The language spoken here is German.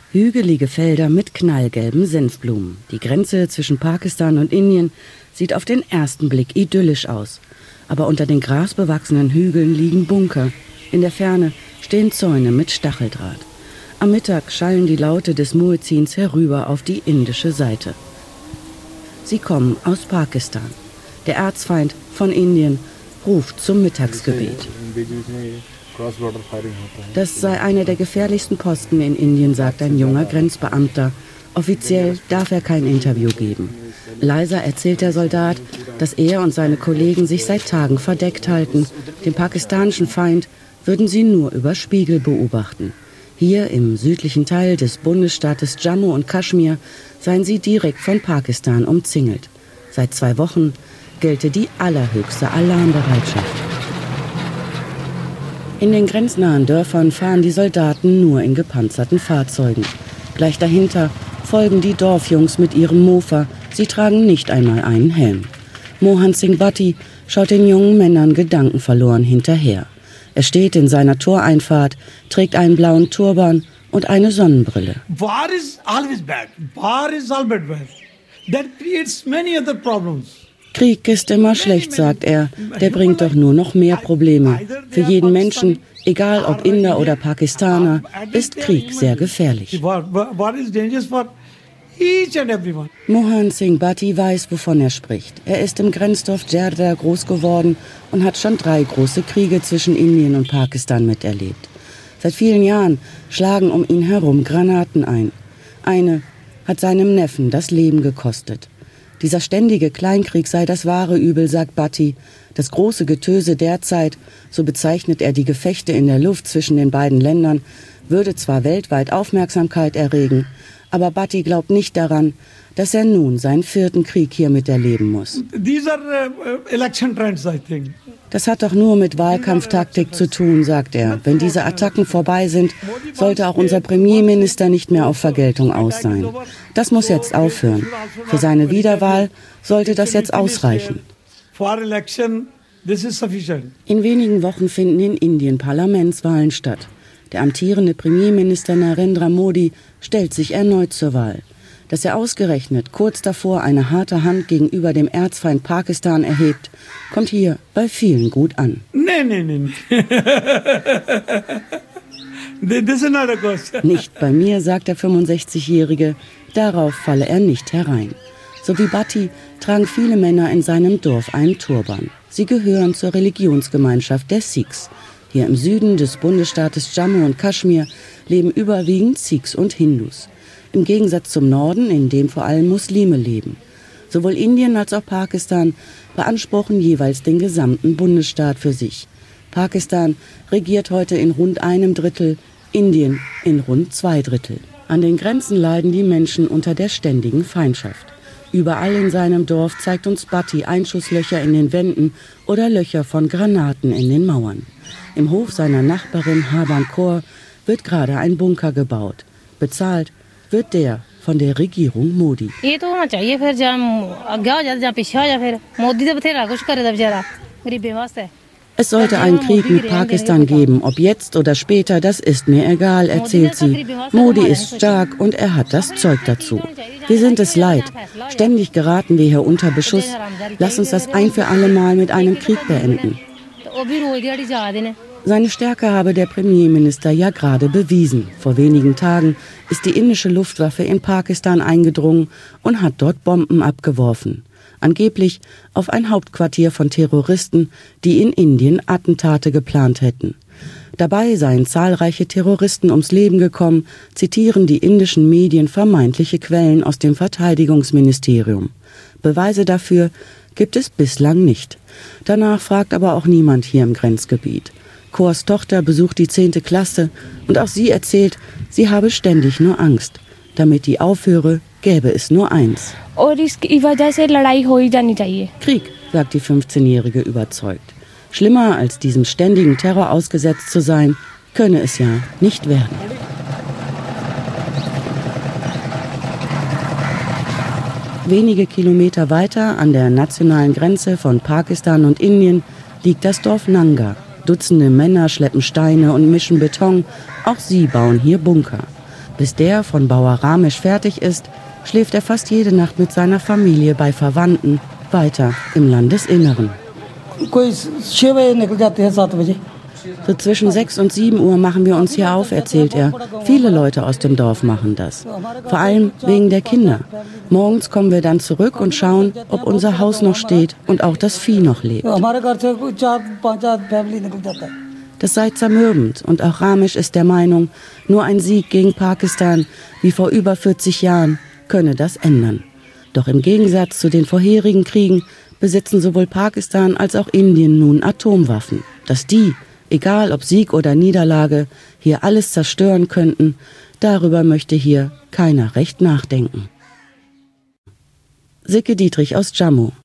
Hügelige Felder mit knallgelben Senfblumen. Die Grenze zwischen Pakistan und Indien sieht auf den ersten Blick idyllisch aus. Aber unter den grasbewachsenen Hügeln liegen Bunker. In der Ferne stehen Zäune mit Stacheldraht. Am Mittag schallen die Laute des Muezzins herüber auf die indische Seite. Sie kommen aus Pakistan. Der Erzfeind von Indien ruft zum Mittagsgebet. Das sei einer der gefährlichsten Posten in Indien, sagt ein junger Grenzbeamter. Offiziell darf er kein Interview geben. Leiser erzählt der Soldat, dass er und seine Kollegen sich seit Tagen verdeckt halten. Den pakistanischen Feind würden sie nur über Spiegel beobachten. Hier im südlichen Teil des Bundesstaates Jammu und Kaschmir seien sie direkt von Pakistan umzingelt. Seit 2 Wochen gelte die allerhöchste Alarmbereitschaft. In den grenznahen Dörfern fahren die Soldaten nur in gepanzerten Fahrzeugen. Gleich dahinter folgen die Dorfjungs mit ihrem Mofa. Sie tragen nicht einmal einen Helm. Mohan Singh Bhatti schaut den jungen Männern gedankenverloren hinterher. Er steht in seiner Toreinfahrt, trägt einen blauen Turban und eine Sonnenbrille. War is always bad. War is always bad. That creates many other problems. Krieg ist immer schlecht, sagt er. Der bringt doch nur noch mehr Probleme. Für jeden Menschen, egal ob Inder oder Pakistaner, ist Krieg sehr gefährlich. Mohan Singh Bhatti weiß, wovon er spricht. Er ist im Grenzdorf Djerda groß geworden und hat schon 3 große Kriege zwischen Indien und Pakistan miterlebt. Seit vielen Jahren schlagen um ihn herum Granaten ein. Eine hat seinem Neffen das Leben gekostet. Dieser ständige Kleinkrieg sei das wahre Übel, sagt Bhatti. Das große Getöse derzeit, so bezeichnet er die Gefechte in der Luft zwischen den beiden Ländern, würde zwar weltweit Aufmerksamkeit erregen, aber Bhatti glaubt nicht daran, dass er nun seinen 4. Krieg hier miterleben muss. Das hat doch nur mit Wahlkampftaktik zu tun, sagt er. Wenn diese Attacken vorbei sind, sollte auch unser Premierminister nicht mehr auf Vergeltung aus sein. Das muss jetzt aufhören. Für seine Wiederwahl sollte das jetzt ausreichen. In wenigen Wochen finden in Indien Parlamentswahlen statt. Der amtierende Premierminister Narendra Modi stellt sich erneut zur Wahl. Dass er ausgerechnet kurz davor eine harte Hand gegenüber dem Erzfeind Pakistan erhebt, kommt hier bei vielen gut an. Nein. This is not a question. Nicht bei mir, sagt der 65-Jährige, darauf falle er nicht herein. So wie Bhatti tragen viele Männer in seinem Dorf einen Turban. Sie gehören zur Religionsgemeinschaft der Sikhs. Hier im Süden des Bundesstaates Jammu und Kaschmir leben überwiegend Sikhs und Hindus. Im Gegensatz zum Norden, in dem vor allem Muslime leben. Sowohl Indien als auch Pakistan beanspruchen jeweils den gesamten Bundesstaat für sich. Pakistan regiert heute in rund 1/3, Indien in rund 2/3. An den Grenzen leiden die Menschen unter der ständigen Feindschaft. Überall in seinem Dorf zeigt uns Bhatti Einschusslöcher in den Wänden oder Löcher von Granaten in den Mauern. Im Hof seiner Nachbarin Haban Kaur wird gerade ein Bunker gebaut. Bezahlt wird der von der Regierung Modi. Es sollte einen Krieg mit Pakistan geben, ob jetzt oder später, das ist mir egal, erzählt sie. Modi ist stark und er hat das Zeug dazu. Wir sind es leid. Ständig geraten wir hier unter Beschuss. Lass uns das ein für alle Mal mit einem Krieg beenden. Seine Stärke habe der Premierminister ja gerade bewiesen. Vor wenigen Tagen ist die indische Luftwaffe in Pakistan eingedrungen und hat dort Bomben abgeworfen. Angeblich auf ein Hauptquartier von Terroristen, die in Indien Attentate geplant hätten. Dabei seien zahlreiche Terroristen ums Leben gekommen, zitieren die indischen Medien vermeintliche Quellen aus dem Verteidigungsministerium. Beweise dafür gibt es bislang nicht. Danach fragt aber auch niemand hier im Grenzgebiet. Kaurs Tochter besucht die 10. Klasse und auch sie erzählt, sie habe ständig nur Angst. Damit die aufhöre, gäbe es nur eins. Krieg, sagt die 15-Jährige überzeugt. Schlimmer als diesem ständigen Terror ausgesetzt zu sein, könne es ja nicht werden. Wenige Kilometer weiter an der nationalen Grenze von Pakistan und Indien liegt das Dorf Nanga. Dutzende Männer schleppen Steine und mischen Beton. Auch sie bauen hier Bunker. Bis der von Bauer Ramesh fertig ist, schläft er fast jede Nacht mit seiner Familie bei Verwandten weiter im Landesinneren. So zwischen 6 und 7 Uhr machen wir uns hier auf, erzählt er. Viele Leute aus dem Dorf machen das. Vor allem wegen der Kinder. Morgens kommen wir dann zurück und schauen, ob unser Haus noch steht und auch das Vieh noch lebt. Das sei zermürbend und auch Ramesh ist der Meinung, nur ein Sieg gegen Pakistan, wie vor über 40 Jahren, könne das ändern. Doch im Gegensatz zu den vorherigen Kriegen besitzen sowohl Pakistan als auch Indien nun Atomwaffen. Dass die, egal ob Sieg oder Niederlage, hier alles zerstören könnten, darüber möchte hier keiner recht nachdenken. Sicke Dietrich aus Jammu.